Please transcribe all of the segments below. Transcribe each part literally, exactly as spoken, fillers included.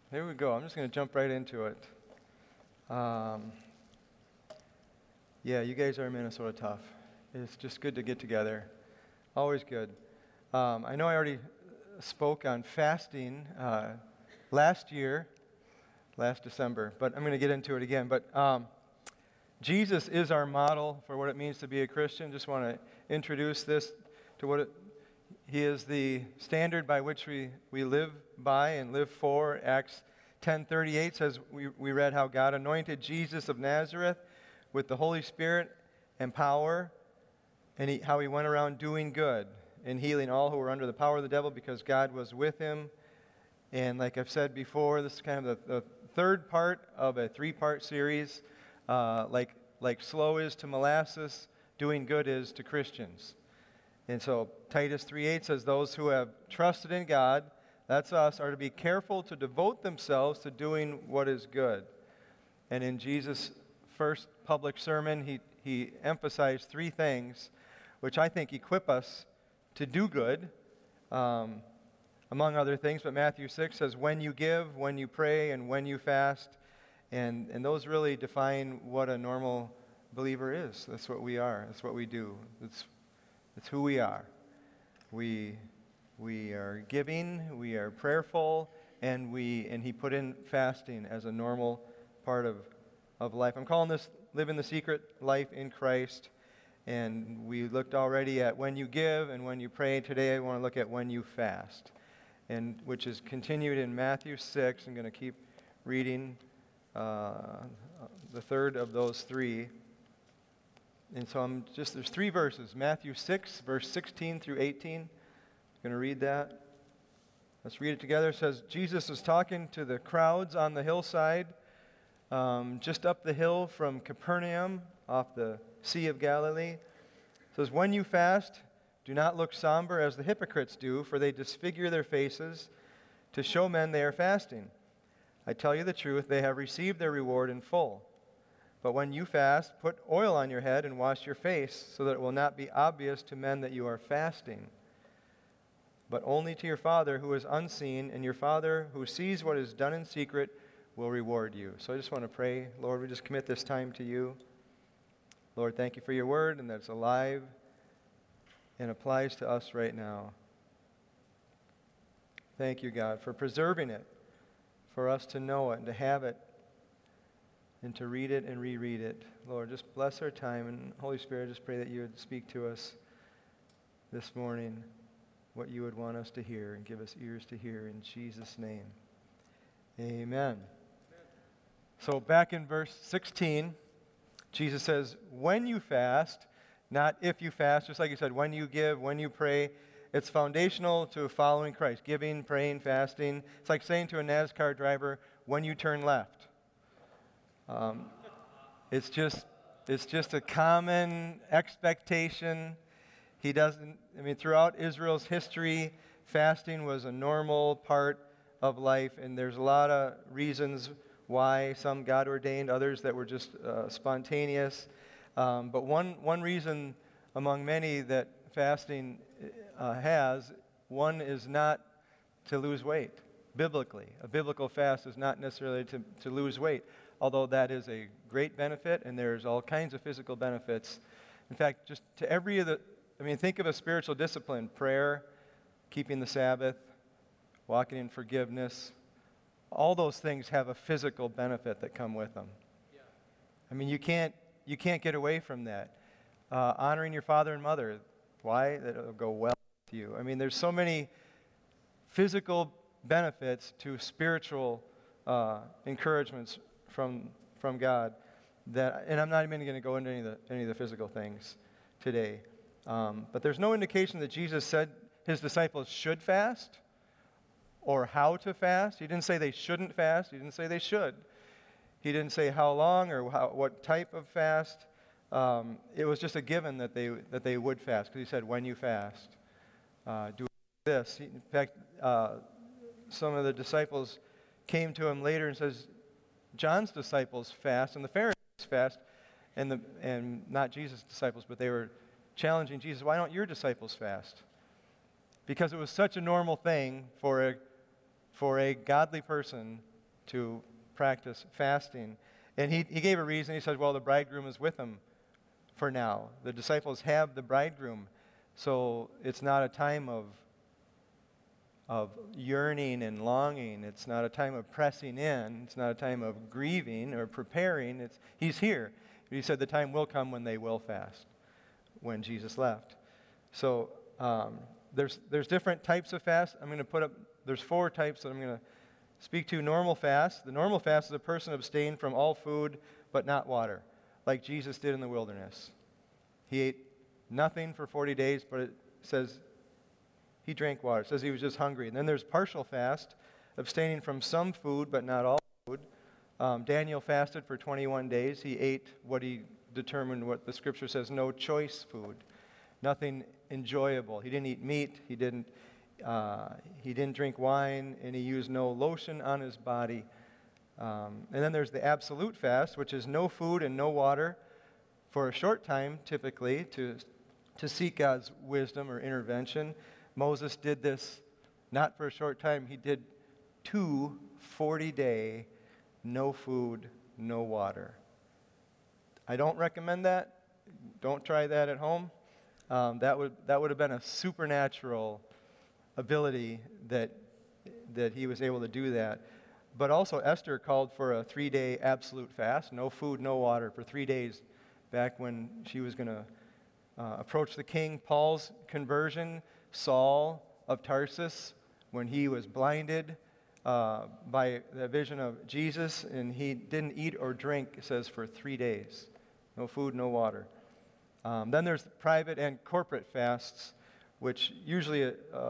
Here we go. I'm just going to jump right into it. Um, yeah, you guys are Minnesota tough. It's just good to get together. Always good. Um, I know I already spoke on fasting uh, last year, last December, but I'm going to get into it again. But um, Jesus is our model for what it means to be a Christian. Just want to introduce this to what it, he is the standard by which we, we live by and live for. Acts ten thirty-eight says, we, we read how God anointed Jesus of Nazareth with the Holy Spirit and power, and he, how he went around doing good and healing all who were under the power of the devil because God was with him. And like I've said before, this is kind of the, the third part of a three-part series. Uh, like, like slow is to molasses, doing good is to Christians. And so Titus three eight says, those who have trusted in God, that's us, are to be careful to devote themselves to doing what is good. And in Jesus' first public sermon, he, he emphasized three things which I think equip us to do good, um, among other things. But Matthew six says, when you give, when you pray, and when you fast. And, and those really define what a normal believer is. That's what we are. That's what we do. It's, it's who we are. We, we are giving, we are prayerful, and, we, and he put in fasting as a normal part of, of life. I'm calling this living the secret life in Christ. And we looked already at when you give and when you pray. Today I want to look at when you fast, and which is continued in Matthew six. I'm going to keep reading uh, the third of those three. And so I'm just, there's three verses. Matthew six, verse sixteen through eighteen. I'm going to read that. Let's read it together. It says, Jesus was talking to the crowds on the hillside, um, just up the hill from Capernaum, off the Sea of Galilee. It says, when you fast, do not look somber as the hypocrites do, for they disfigure their faces to show men they are fasting. I tell you the truth, they have received their reward in full. But when you fast, put oil on your head and wash your face, so that it will not be obvious to men that you are fasting, but only to your Father who is unseen, and your Father who sees what is done in secret will reward you. So I just want to pray. Lord, we just commit this time to you. Lord, thank you for your word, and that it's alive and applies to us right now. Thank you, God, for preserving it, for us to know it and to have it, and to read it and reread it. Lord, just bless our time, and Holy Spirit, just pray that you would speak to us this morning, what you would want us to hear, and give us ears to hear in Jesus' name. Amen. Amen. So back in verse sixteen, Jesus says, when you fast, not if you fast, just like he said, when you give, when you pray, it's foundational to following Christ. Giving, praying, fasting. It's like saying to a NASCAR driver, when you turn left. Um, it's just, it's just a common expectation. He doesn't, I mean, throughout Israel's history, fasting was a normal part of life, and there's a lot of reasons why, some God ordained, others that were just uh, spontaneous. Um, but one, one reason among many that fasting uh, has, one is not to lose weight, biblically. A biblical fast is not necessarily to, to lose weight, although that is a great benefit, and there's all kinds of physical benefits. In fact, just to every of the, I mean, think of a spiritual discipline: prayer, keeping the Sabbath, walking in forgiveness. All those things have a physical benefit that come with them. Yeah. I mean, you can't you can't get away from that. Uh, honoring your father and mother, why? That it'll go well with you. I mean, there's so many physical benefits to spiritual uh, encouragements from from God that, and I'm not even going to go into any of the any of the physical things today. Um, but there's no indication that Jesus said his disciples should fast, or how to fast. He didn't say they shouldn't fast. He didn't say they should. He didn't say how long or how, what type of fast. Um, it was just a given that they that they would fast, because he said, when you fast, uh, do this. He, in fact, uh, some of the disciples came to him later and says, John's disciples fast and the Pharisees fast, and the and not Jesus' disciples, but they were challenging Jesus. Why don't your disciples fast? Because it was such a normal thing for a for a godly person to practice fasting. And he, he gave a reason. He said, well, the bridegroom is with them for now. The disciples have the bridegroom. So it's not a time of, of yearning and longing. It's not a time of pressing in. It's not a time of grieving or preparing. It's, he's here. He said the time will come when they will fast, when Jesus left. So um, there's, there's different types of fast. I'm going to put up, there's four types that I'm going to speak to. Normal fast. The normal fast is a person abstained from all food but not water, like Jesus did in the wilderness. He ate nothing for forty days, but it says he drank water. It says he was just hungry. And then there's partial fast, abstaining from some food but not all food. Um, Daniel fasted for twenty-one days. He ate what he determined, what the scripture says, no choice food, nothing enjoyable. He didn't eat meat. He didn't. Uh, he didn't drink wine, and he used no lotion on his body. Um, and then there's the absolute fast, which is no food and no water for a short time, typically, to, to seek God's wisdom or intervention. Moses did this not for a short time. He did two forty-day, no food, no water. I don't recommend that. Don't try that at home. Um, that would that would have been a supernatural ability that that he was able to do that. But also Esther called for a three-day absolute fast, no food, no water, for three days back when she was going to uh, approach the king. Paul's conversion, Saul of Tarsus, when he was blinded uh, by the vision of Jesus, and he didn't eat or drink, it says, for three days. No food, no water. Um, then there's private and corporate fasts, which usually uh,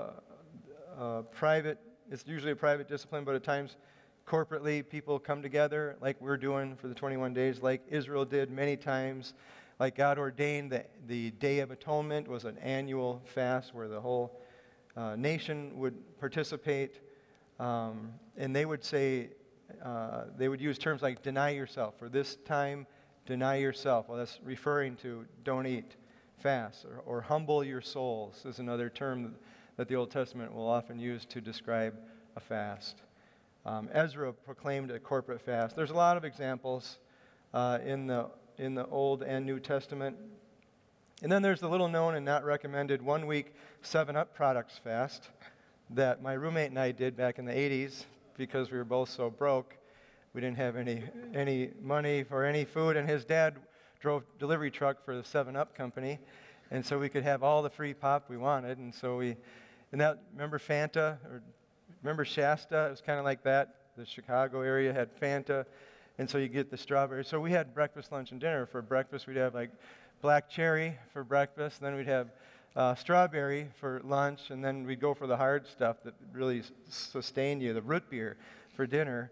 Uh, private, it's usually a private discipline, but at times corporately people come together like we're doing for the twenty-one days, like Israel did many times. Like God ordained that the Day of Atonement was an annual fast where the whole uh, nation would participate. Um, and they would say, uh, they would use terms like deny yourself. For this time, deny yourself. Well, that's referring to don't eat, fast, or, or humble your souls is another term that the Old Testament will often use to describe a fast. Um, Ezra proclaimed a corporate fast. There's a lot of examples uh, in the in the Old and New Testament. And then there's the little known and not recommended one-week seven up products fast that my roommate and I did back in the eighties because we were both so broke. We didn't have any any money for any food, and his dad drove delivery truck for the seven up company, and so we could have all the free pop we wanted. And so we, and that, remember Fanta, or remember Shasta? It was kind of like that. The Chicago area had Fanta, and so you get the strawberry. So we had breakfast, lunch, and dinner. For breakfast, we'd have like black cherry for breakfast, then we'd have uh, strawberry for lunch, and then we'd go for the hard stuff that really s- sustained you, the root beer for dinner.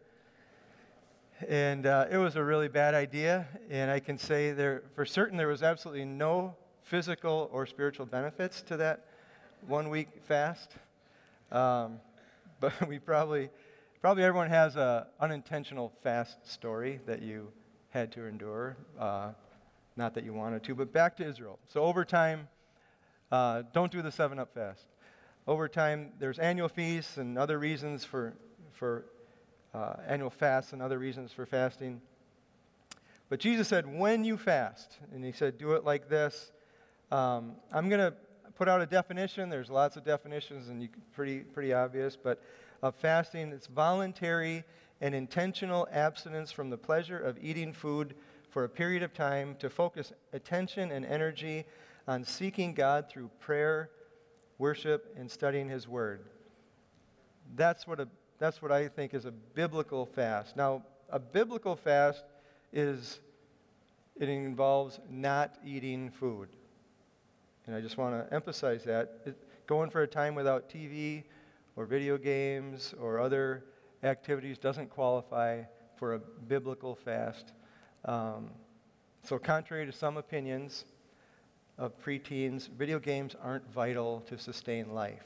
And uh, it was a really bad idea, and I can say there, for certain there was absolutely no physical or spiritual benefits to that one-week fast. Um, but we probably, probably everyone has an unintentional fast story that you had to endure. Uh, not that you wanted to, but back to Israel. So over time, uh, don't do the seven up fast. Over time, there's annual feasts and other reasons for for uh, annual fasts and other reasons for fasting. But Jesus said, when you fast, and he said, do it like this. Um, I'm going to put out a definition. There's lots of definitions, and you can, pretty pretty obvious. But uh, fasting, it's voluntary and intentional abstinence from the pleasure of eating food for a period of time to focus attention and energy on seeking God through prayer, worship, and studying His Word. That's what a that's what I think is a biblical fast. Now, a biblical fast is it involves not eating food. And I just want to emphasize that. It, going for a time without T V or video games or other activities doesn't qualify for a biblical fast. Um, so contrary to some opinions of preteens, video games aren't vital to sustain life.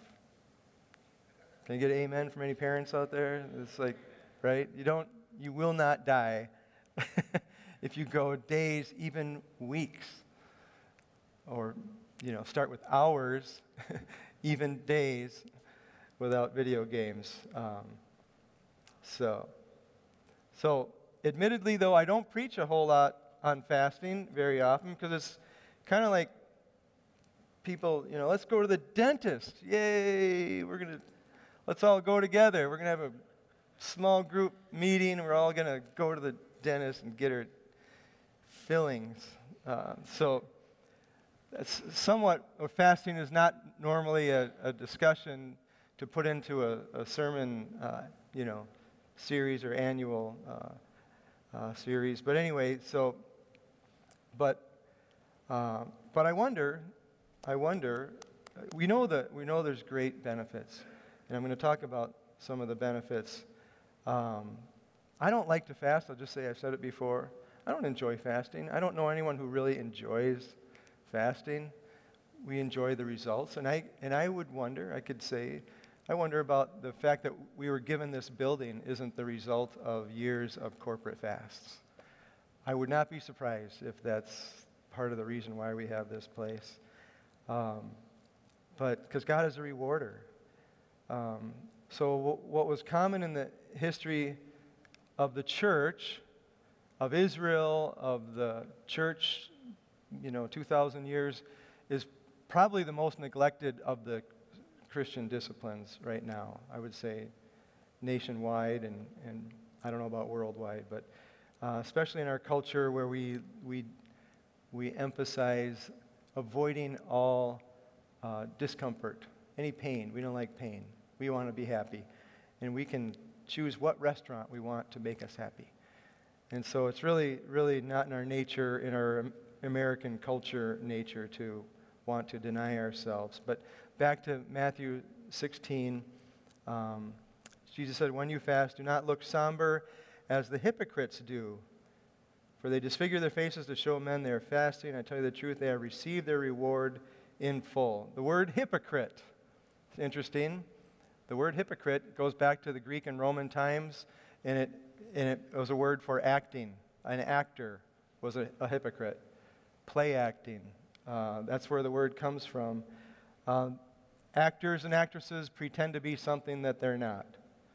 Can I get an amen from any parents out there? It's like, right? You don't, you will not die if you go days, even weeks, or, you know, start with hours, even days without video games. Um, so, So, admittedly, though, I don't preach a whole lot on fasting very often because it's kind of like people, you know, let's go to the dentist. Yay! We're going to, let's all go together. We're going to have a small group meeting. We're all going to go to the dentist and get our fillings. Uh, so, that's somewhat, uh, fasting is not normally a, a discussion to put into a, a sermon, uh, you know, series or annual uh, uh, series. But anyway, so, but, uh, but I wonder, I wonder, we know that we know there's great benefits, and I'm going to talk about some of the benefits. Um, I don't like to fast. I'll just say I've said it before. I don't enjoy fasting. I don't know anyone who really enjoys fasting. We enjoy the results, and I and I would wonder. I could say, I wonder about the fact that we were given this building isn't the result of years of corporate fasts. I would not be surprised if that's part of the reason why we have this place. Um, but because God is a rewarder. Um, so w- what was common in the history of the church, of Israel, of the church, you know, two thousand years, is probably the most neglected of the Christian disciplines right now, I would say, nationwide, and, and I don't know about worldwide, but uh, especially in our culture where we we we emphasize avoiding all uh, discomfort, any pain. We don't like pain. We want to be happy, and we can choose what restaurant we want to make us happy. And so it's really, really not in our nature, in our American culture nature, to want to deny ourselves. But back to Matthew sixteen, um, Jesus said, "When you fast, do not look somber as the hypocrites do, for they disfigure their faces to show men they are fasting. I tell you the truth, they have received their reward in full." The word hypocrite, it's interesting. The word hypocrite goes back to the Greek and Roman times, and it, and it was a word for acting. An actor was a, a hypocrite. Play acting. Uh, that's where the word comes from. Um, actors and actresses pretend to be something that they're not.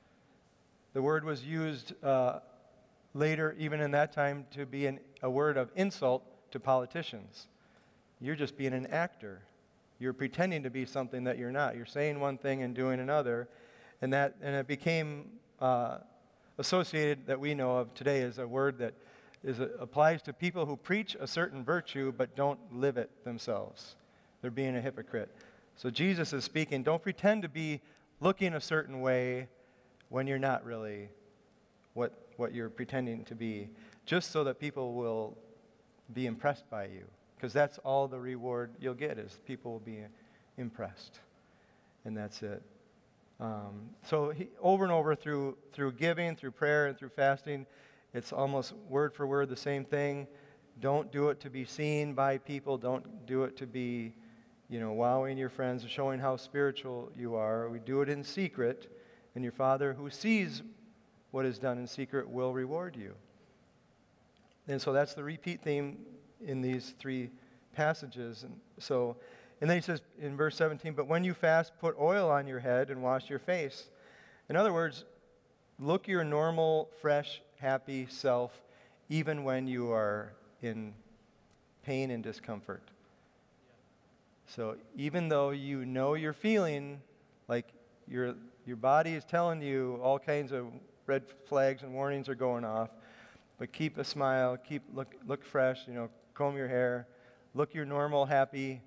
The word was used uh, later, even in that time, to be an, a word of insult to politicians. You're just being an actor. You're pretending to be something that you're not. You're saying one thing and doing another, and that and it became uh, associated, that we know of today, as a word that is a, applies to people who preach a certain virtue but don't live it themselves. They're being a hypocrite. So Jesus is speaking, don't pretend to be looking a certain way when you're not really what what you're pretending to be, just so that people will be impressed by you. Because that's all the reward you'll get, is people will be impressed. And that's it. Um, so he, over and over through through giving, through prayer, and through fasting, it's almost word for word the same thing. Don't do it to be seen by people. Don't do it to be, you know, wowing your friends or showing how spiritual you are. We do it in secret, and your Father who sees what is done in secret will reward you. And so that's the repeat theme in these three passages. And so, and then he says in verse seventeen, "But when you fast, put oil on your head and wash your face." In other words, look your normal, fresh, happy self, even when you are in pain and discomfort. So even though you know you're feeling like your your body is telling you all kinds of red flags and warnings are going off, but keep a smile, keep look look fresh, you know, comb your hair, look your normal, happy,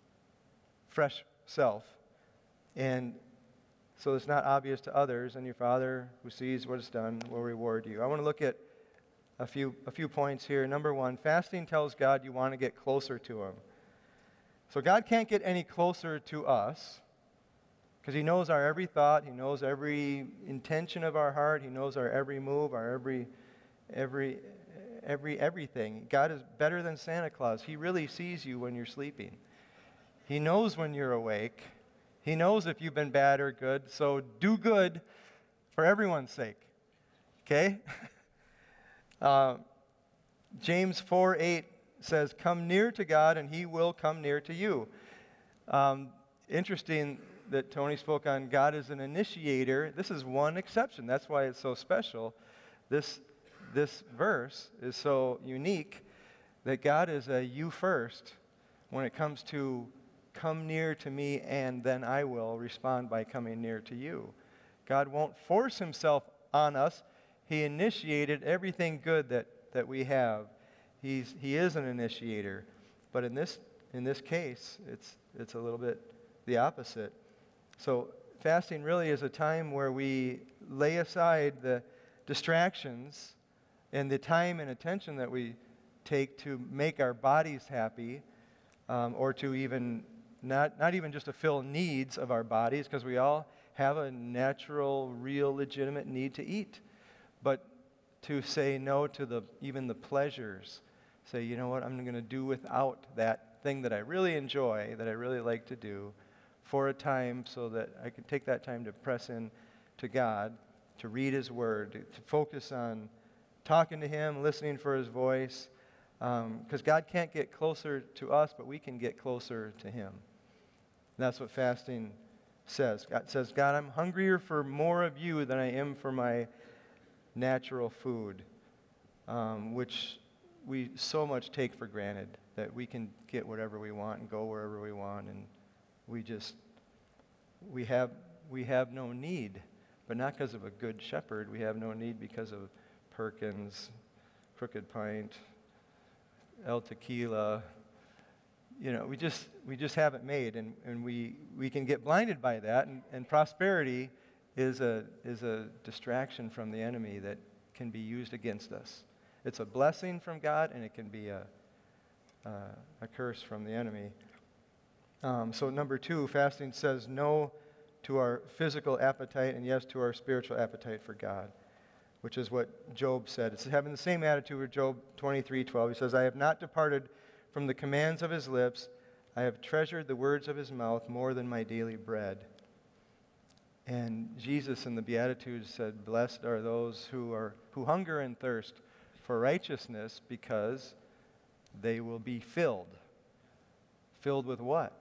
fresh self. And so it's not obvious to others, and your Father who sees what is done will reward you. I want to look at a few a few points here. Number one, fasting tells God you want to get closer to Him. So God can't get any closer to us because He knows our every thought, He knows every intention of our heart, He knows our every move, our every every every everything. God is better than Santa Claus. He really sees you when you're sleeping. He knows when you're awake. He knows if you've been bad or good. So do good for everyone's sake. Okay? uh, James four eight says, "Come near to God and He will come near to you." Um, interesting that Tony spoke on God as an initiator. This is one exception. That's why it's so special. This this verse is so unique that God is a you first when it comes to come near to me and then I will respond by coming near to you. God won't force himself on us. He initiated everything good that, that we have. He's, he is an initiator. But in this, in this case, it's, it's a little bit the opposite. So fasting really is a time where we lay aside the distractions and the time and attention that we take to make our bodies happy, um, or to even, not, not even just to fill needs of our bodies, because we all have a natural, real, legitimate need to eat, but to say no to the even the pleasures. Say, you know what, I'm going to do without that thing that I really enjoy, that I really like to do, for a time so that I can take that time to press in to God, to read his word, to, to focus on talking to him, listening for his voice, because um, God can't get closer to us, but we can get closer to him. And that's what fasting says. God says, God, I'm hungrier for more of you than I am for my natural food, um, which we so much take for granted, that we can get whatever we want and go wherever we want, and we just, we have, we have no need, but not because of a good shepherd. We have no need because of Perkins, Crooked Pint, El Tequila. You know, we just we just have it made, and, and we, we can get blinded by that, and, and prosperity is a is a distraction from the enemy that can be used against us. It's a blessing from God, and it can be a a, a curse from the enemy. Um, so number two, fasting says no to our physical appetite and yes to our spiritual appetite for God, which is what Job said. It's having the same attitude with Job twenty-three twelve. He says, I have not departed from the commands of his lips. I have treasured the words of his mouth more than my daily bread. And Jesus in the Beatitudes said, blessed are those who are who hunger and thirst for righteousness, because they will be filled. Filled with what?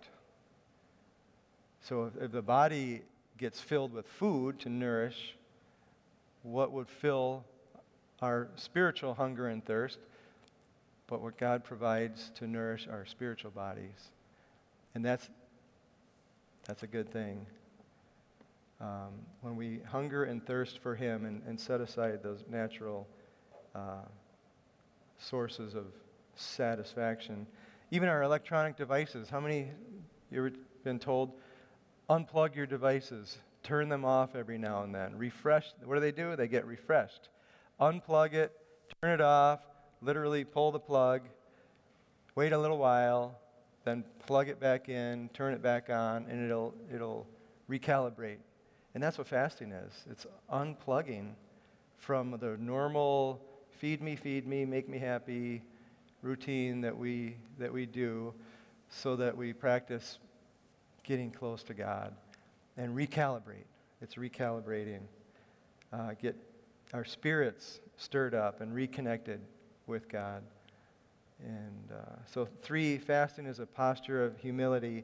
So if, if the body gets filled with food to nourish, what would fill our spiritual hunger and thirst, but what God provides to nourish our spiritual bodies. And that's that's a good thing. Um, when we hunger and thirst for him and, and set aside those natural uh, sources of satisfaction. Even our electronic devices. How many, you ever been told, unplug your devices, turn them off every now and then, refresh. What do they do? They get refreshed. Unplug it, turn it off, literally pull the plug, wait a little while, then plug it back in, turn it back on, and it'll it'll recalibrate. And that's what fasting is. It's unplugging from the normal feed me, feed me, make me happy routine that we that we do, so that we practice getting close to God and recalibrate. It's recalibrating. Uh, get our spirits stirred up and reconnected with God. And uh, so three, fasting is a posture of humility.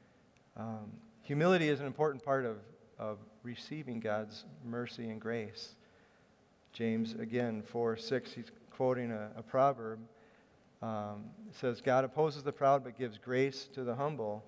Um, humility is an important part of, of receiving God's mercy and grace. James, again, four six, he's quoting a, a proverb. Um, it says, God opposes the proud but gives grace to the humble.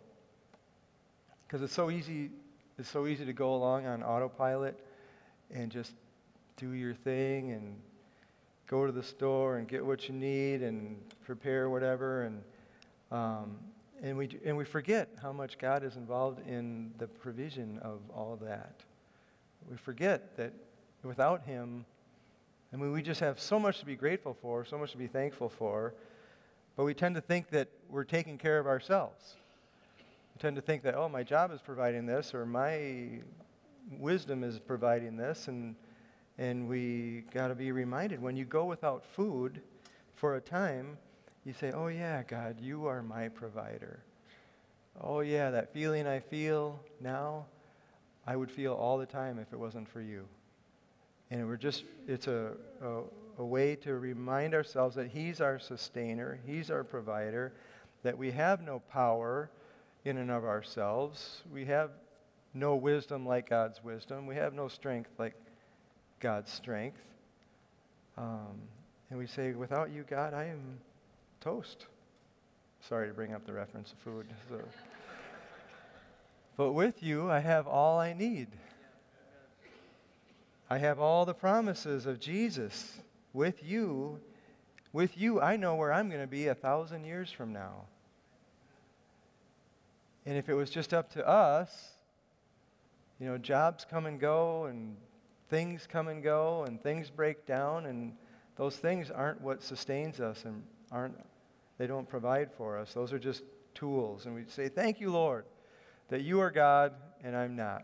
Because it's so easy, it's so easy to go along on autopilot and just do your thing and go to the store and get what you need and prepare whatever, and um, and we and we forget how much God is involved in the provision of all of that. We forget that without him, I mean, we just have so much to be grateful for, so much to be thankful for, but we tend to think that we're taking care of ourselves. We tend to think that, oh, my job is providing this, or my wisdom is providing this, and And we got to be reminded, when you go without food for a time, you say, oh yeah, God, you are my provider. Oh yeah, that feeling I feel now, I would feel all the time if it wasn't for you. And we're just, it's a, a, a way to remind ourselves that he's our sustainer, he's our provider, that we have no power in and of ourselves. We have no wisdom like God's wisdom. We have no strength like God's strength. Um, and we say, without you, God, I am toast. Sorry to bring up the reference of food. So. But with you, I have all I need. I have all the promises of Jesus. With you, with you, I know where I'm going to be a thousand years from now. And if it was just up to us, you know, jobs come and go, and things come and go, and things break down, and those things aren't what sustains us, and aren't they don't provide for us. Those are just tools. And we say, thank you, Lord, that you are God and I'm not.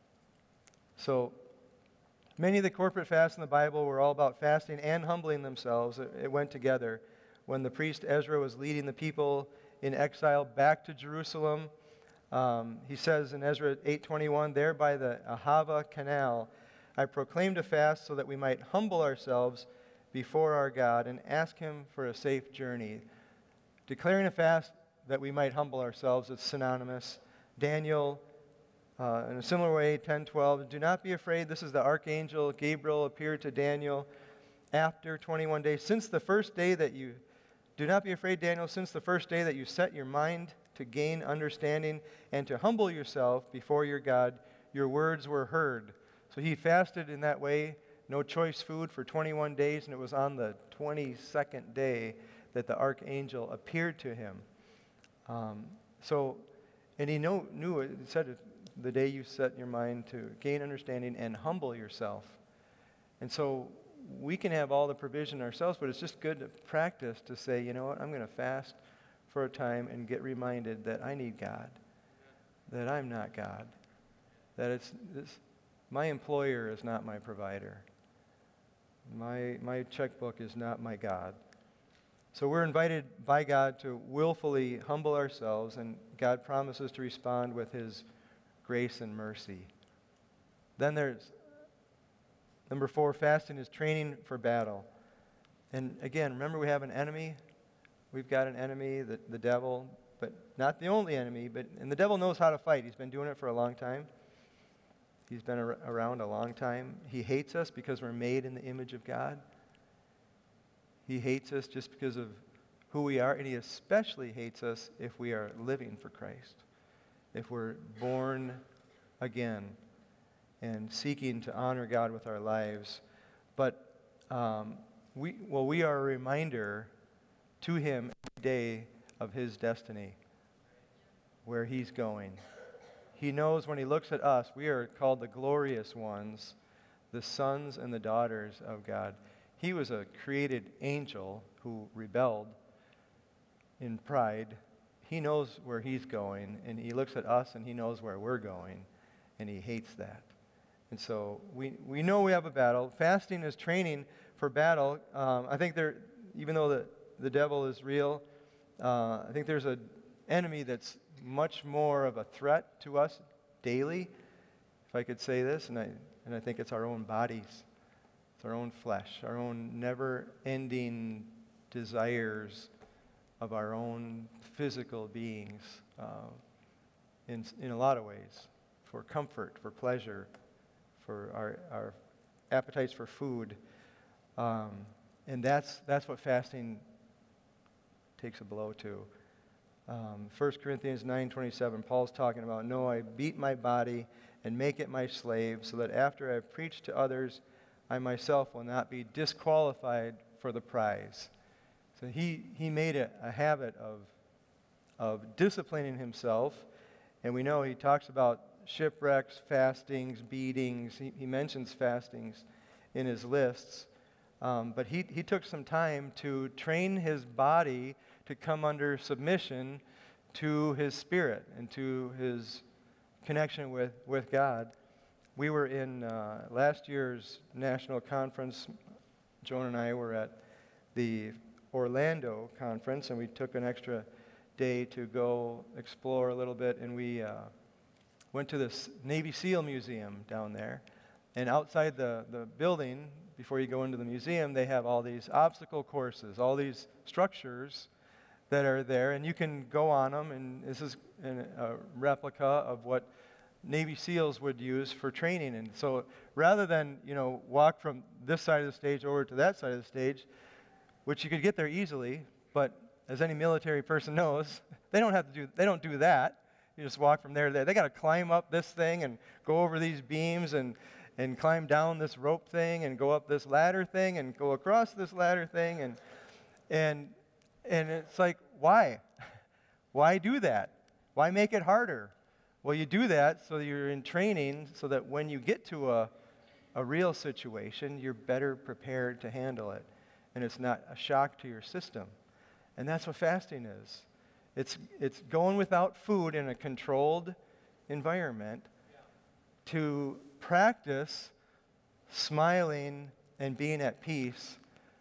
So many of the corporate fasts in the Bible were all about fasting and humbling themselves. It, it went together. When the priest Ezra was leading the people in exile back to Jerusalem, um, he says in Ezra eight twenty-one, there by the Ahava Canal, I proclaimed a fast so that we might humble ourselves before our God and ask him for a safe journey. Declaring a fast that we might humble ourselves is synonymous. Daniel, uh, in a similar way, ten twelve, do not be afraid. This is the archangel Gabriel appeared to Daniel after twenty-one days. Since the first day that you, do not be afraid, Daniel, since the first day that you set your mind to gain understanding and to humble yourself before your God, your words were heard. So he fasted in that way, no choice food for twenty-one days, and it was on the twenty-second day that the archangel appeared to him. Um, so, and he know, knew it, it said it, the day you set your mind to gain understanding and humble yourself. And so we can have all the provision ourselves, but it's just good to practice to say, you know what, I'm going to fast for a time and get reminded that I need God, that I'm not God, that it's, it's my employer is not my provider. My, my checkbook is not my God. So we're invited by God to willfully humble ourselves, and God promises to respond with his grace and mercy. Then there's number four, fasting is training for battle. And again, remember we have an enemy. We've got an enemy, the, the devil, but not the only enemy. But and the devil knows how to fight. He's been doing it for a long time. He's been ar- around a long time. He hates us because we're made in the image of God. He hates us just because of who we are, and he especially hates us if we are living for Christ, if we're born again and seeking to honor God with our lives. But um, we, well, we are a reminder to him every day of his destiny, where he's going. He knows when he looks at us, we are called the glorious ones, the sons and the daughters of God. He was a created angel who rebelled in pride. He knows where he's going, and he looks at us and he knows where we're going, and he hates that. And so we, we know we have a battle. Fasting is training for battle. Um, I think there, even though the, the devil is real, uh, I think there's an enemy that's much more of a threat to us daily, if I could say this, and I, and I think it's our own bodies. It's our own flesh, our own never-ending desires of our own physical beings uh, in, in a lot of ways, for comfort, for pleasure, for our, our appetites for food. Um, and that's, that's what fasting takes a blow to. Um, First Corinthians nine twenty-seven, Paul's talking about, no, I beat my body and make it my slave, so that after I've preached to others, I myself will not be disqualified for the prize. So he, he made it a habit of, of disciplining himself, and we know he talks about shipwrecks, fastings, beatings. He, he mentions fastings in his lists, um, but he, he took some time to train his body to come under submission to his spirit and to his connection with, with God. We were in uh, last year's national conference. Joan and I were at the Orlando conference, and we took an extra day to go explore a little bit, and we uh, went to this Navy SEAL museum down there. And outside the, the building, before you go into the museum, they have all these obstacle courses, all these structures that are there, and you can go on them, and this is an, a replica of what Navy SEALs would use for training. And so rather than, you know, walk from this side of the stage over to that side of the stage, which you could get there easily, but as any military person knows, they don't have to do, they don't do that. You just walk from there to there. They got to climb up this thing and go over these beams and, and climb down this rope thing and go up this ladder thing and go across this ladder thing. And, and, and it's like, why? Why do that? Why make it harder? Well, you do that so that you're in training so that when you get to a, a real situation, you're better prepared to handle it. And it's not a shock to your system. And that's what fasting is. It's, it's going without food in a controlled environment to practice smiling and being at peace,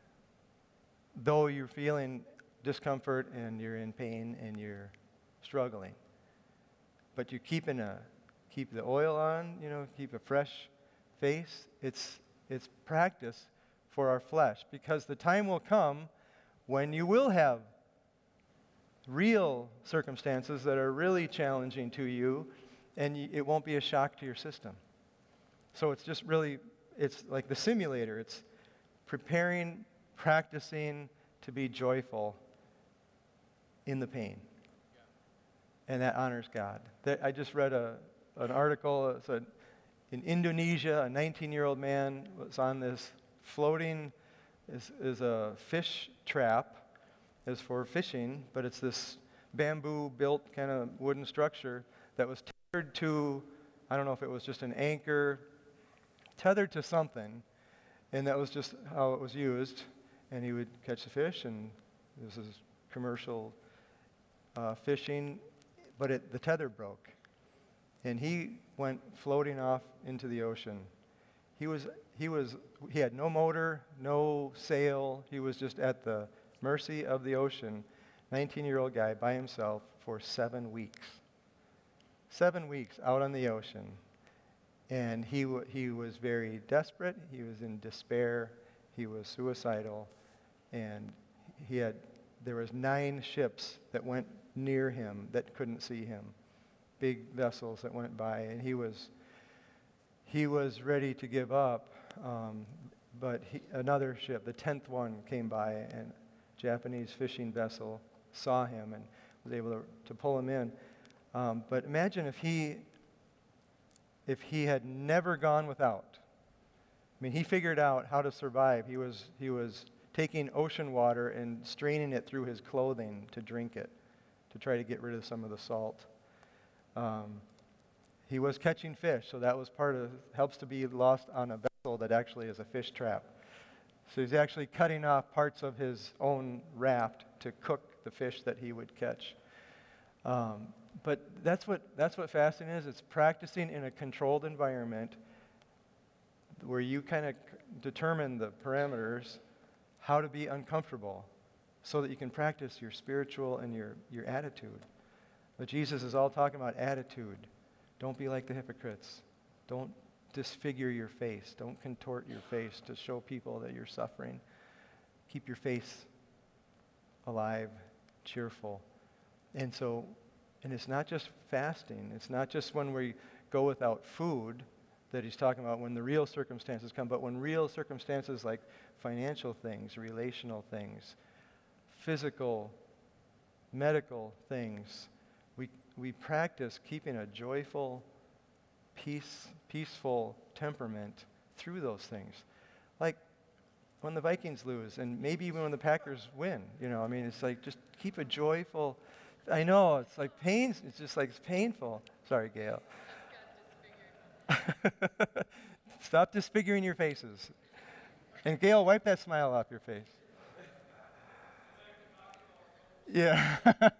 though you're feeling discomfort and you're in pain and you're struggling. But you keep in a keep the oil on, you know, keep a fresh face. It's it's practice for our flesh, because the time will come when you will have real circumstances that are really challenging to you, and y- it won't be a shock to your system. So it's just really, it's like the simulator. It's preparing, practicing to be joyful in the pain. And that honors God. That, I just read a, an article. It said in Indonesia, a nineteen-year-old man was on this floating, is, is a fish trap, is for fishing, but it's this bamboo-built kind of wooden structure that was tethered to, I don't know if it was just an anchor, tethered to something, and that was just how it was used. And he would catch the fish, and this is commercial uh, fishing, but it, the tether broke, and he went floating off into the ocean. He was he was he had no motor, no sail. He was just at the mercy of the ocean. nineteen-year-old guy by himself for seven weeks. Seven weeks out on the ocean, and he w- he was very desperate. He was in despair. He was suicidal, and he had there was nine ships that went near him that couldn't see him, big vessels that went by, and he was he was ready to give up. Um, but he, another ship, the tenth one, came by, and a Japanese fishing vessel saw him and was able to, to pull him in. Um, but imagine if he if he had never gone without. I mean, he figured out how to survive. He was he was taking ocean water and straining it through his clothing to drink it, to try to get rid of some of the salt. Um, he was catching fish, so that was part of, helps to be lost on a vessel that actually is a fish trap. So he's actually cutting off parts of his own raft to cook the fish that he would catch. Um, but that's what that's what fasting is. It's practicing in a controlled environment where you kind of determine the parameters, how to be uncomfortable, so that you can practice your spiritual and your, your attitude. But Jesus is all talking about attitude. Don't be like the hypocrites. Don't disfigure your face. Don't contort your face to show people that you're suffering. Keep your face alive, cheerful. And so, and it's not just fasting. It's not just when we go without food that he's talking about, when the real circumstances come, but when real circumstances like financial things, relational things, physical, medical things, we we practice keeping a joyful, peace, peaceful temperament through those things. Like when the Vikings lose, and maybe even when the Packers win, you know, I mean, it's like just keep a joyful, I know, it's like pain, it's just like it's painful. Sorry, Gail. Stop disfiguring your faces. And Gail, wipe that smile off your face. Yeah.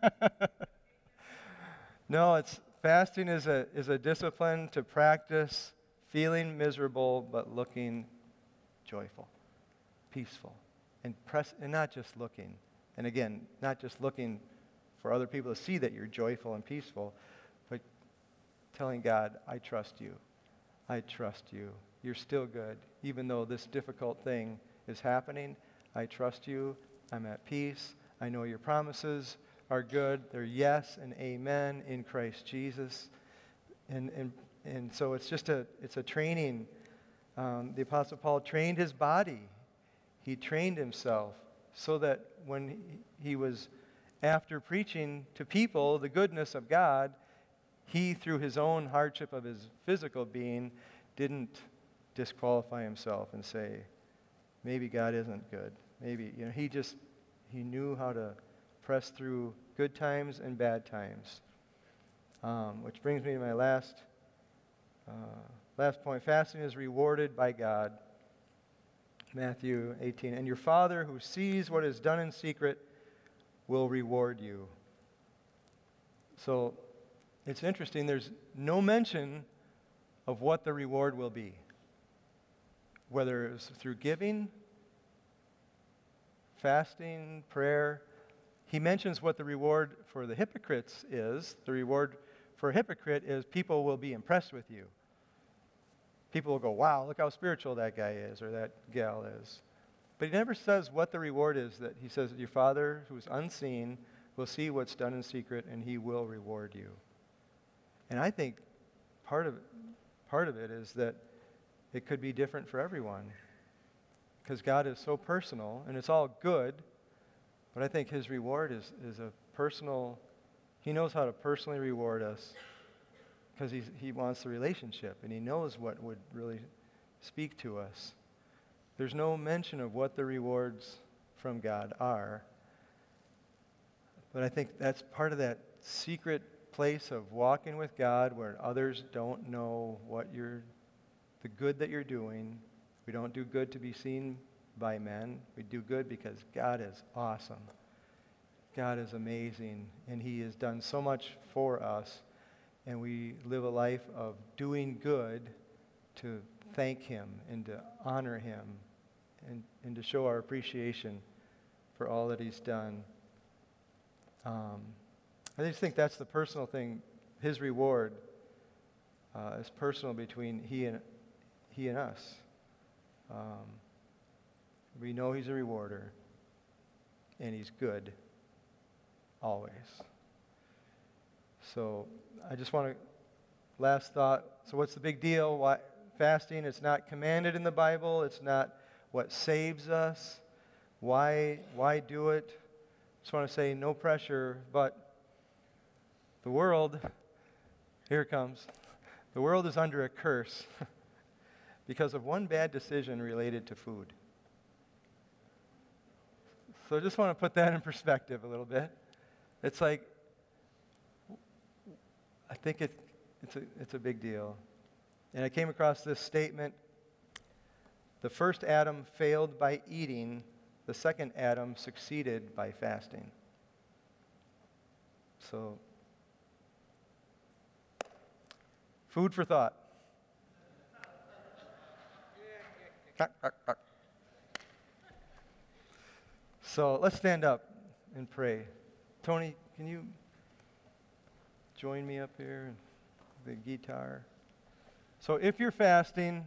No, it's fasting is a is a discipline to practice feeling miserable but looking joyful, peaceful, and press and not just looking. And again, not just looking for other people to see that you're joyful and peaceful, but telling God, I trust you. I trust you. You're still good. Even though this difficult thing is happening, I trust you. I'm at peace. I know your promises are good. They're yes and amen in Christ Jesus. And, and and so it's just a, it's a training. Um, the Apostle Paul trained his body. He trained himself so that when he, he was after preaching to people the goodness of God, he, through his own hardship of his physical being, didn't disqualify himself and say, maybe God isn't good. Maybe, you know, he just, he knew how to press through good times and bad times. Um, which brings me to my last, uh, last point. Fasting is rewarded by God. Matthew eighteen, and your Father who sees what is done in secret will reward you. So it's interesting, there's no mention of what the reward will be. Whether it's through giving, fasting, prayer. He mentions what the reward for the hypocrites is. The reward for a hypocrite is people will be impressed with you. People will go, wow, look how spiritual that guy is or that gal is. But he never says what the reward is. That he says, your Father who is unseen will see what's done in secret, and he will reward you. And I think part of, part of it is that it could be different for everyone. Because God is so personal, and it's all good, but I think his reward is, is a personal, he knows how to personally reward us because he wants the relationship, and he knows what would really speak to us. There's no mention of what the rewards from God are, but I think that's part of that secret place of walking with God where others don't know what you're, the good that you're doing. We don't do good to be seen by men. We do good because God is awesome. God is amazing, and he has done so much for us, and we live a life of doing good to thank him and to honor him and, and to show our appreciation for all that he's done. Um, I just think that's the personal thing. His reward uh, is personal between he and he and us. Um, we know he's a rewarder, and he's good always. So I just want to, last thought, so what's the big deal? Why fasting? It's not commanded in the Bible. It's not what saves us. Why, why do it? Just want to say no pressure, but the world, here it comes, the world is under a curse because of one bad decision related to food. So I just want to put that in perspective a little bit. It's like, I think it, it's, a, it's a big deal. And I came across this statement, the first Adam failed by eating, the second Adam succeeded by fasting. So, food for thought. So let's stand up and pray. Tony, can you join me up here? The guitar. So if you're fasting,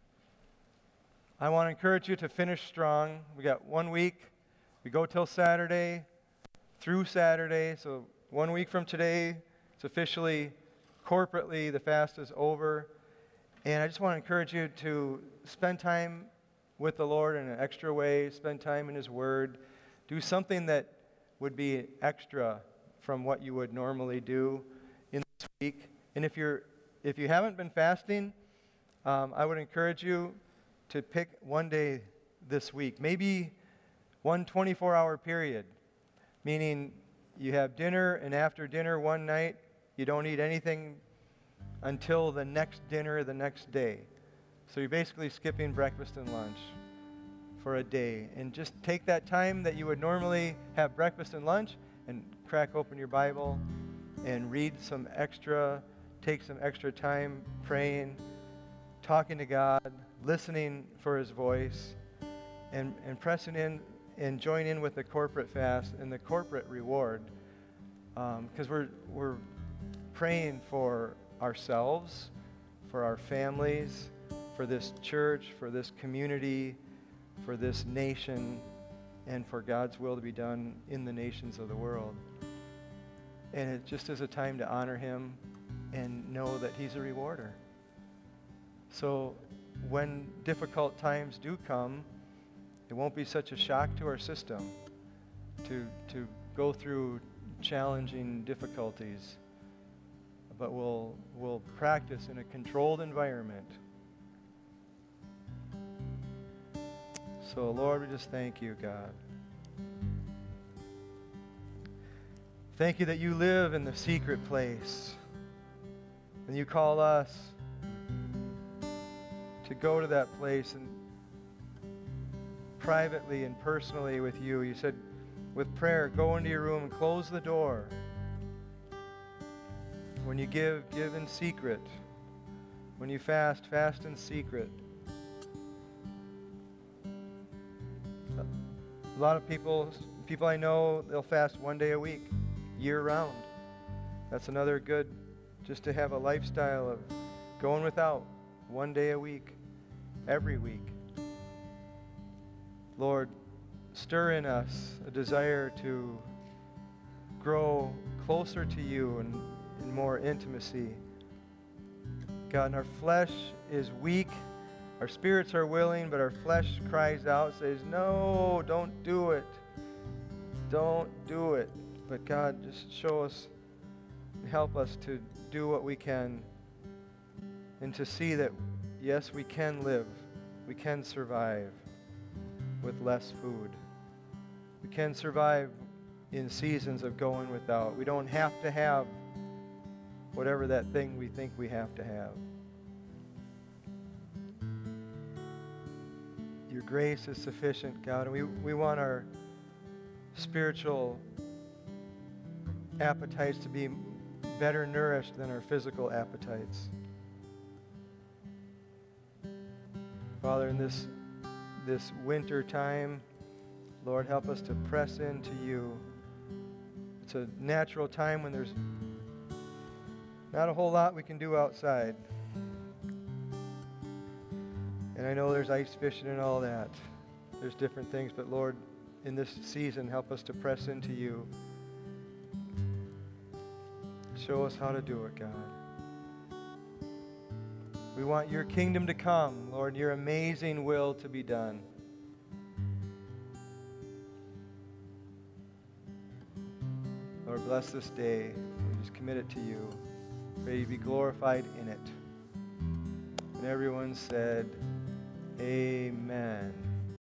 I want to encourage you to finish strong. We got one week. We go till Saturday, through Saturday. So one week from today, it's officially, corporately, the fast is over. And I just want to encourage you to spend time with the Lord in an extra way, spend time in his word, do something that would be extra from what you would normally do in this week. And if you're if you haven't been fasting, um, I would encourage you to pick one day this week, maybe one twenty-four hour period, meaning you have dinner, and after dinner one night, you don't eat anything until the next dinner the next day. So you're basically skipping breakfast and lunch for a day. And just take that time that you would normally have breakfast and lunch and crack open your Bible and read some extra, take some extra time praying, talking to God, listening for his voice, and, and pressing in and join in with the corporate fast and the corporate reward. Because um, we're, we're praying for ourselves, for our families, for this church, for this community, for this nation, and for God's will to be done in the nations of the world. And it just is a time to honor him and know that he's a rewarder. So when difficult times do come, it won't be such a shock to our system to, to go through challenging difficulties, but we'll, we'll practice in a controlled environment. So, Lord, we just thank you, God. Thank you that you live in the secret place, and you call us to go to that place and privately and personally with you. You said, with prayer, go into your room and close the door. When you give, give in secret. When you fast, fast in secret. A lot of people, people I know, they'll fast one day a week, year round. That's another good, just to have a lifestyle of going without one day a week, every week. Lord, stir in us a desire to grow closer to you and in more intimacy. God, and our flesh is weak. Our spirits are willing, but our flesh cries out, says, no, don't do it. Don't do it. But God, just show us, help us to do what we can and to see that, yes, we can live. We can survive with less food. We can survive in seasons of going without. We don't have to have whatever that thing we think we have to have. Your grace is sufficient, God, and we, we want our spiritual appetites to be better nourished than our physical appetites. Father, in this, this winter time, Lord, help us to press into you. It's a natural time when there's not a whole lot we can do outside. And I know there's ice fishing and all that. There's different things, but Lord, in this season, help us to press into you. Show us how to do it, God. We want your kingdom to come, Lord, your amazing will to be done. Lord, bless this day. We just commit it to you. Pray you be glorified in it. And everyone said, amen.